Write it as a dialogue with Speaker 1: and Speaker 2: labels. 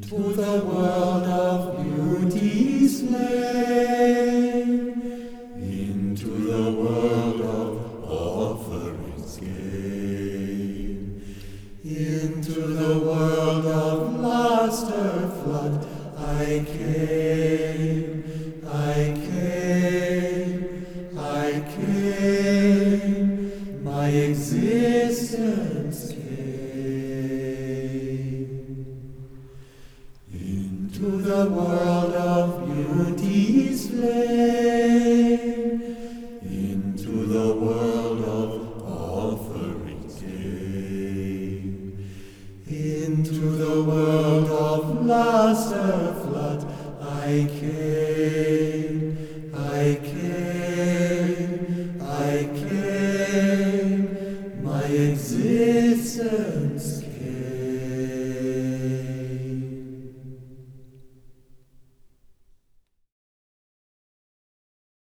Speaker 1: into the world of beauty slain, into the world of offerings gave, into the world of luster flood. I came, my existence came. Into the world of beauty slain, into the world of offerings gave, into the world of luster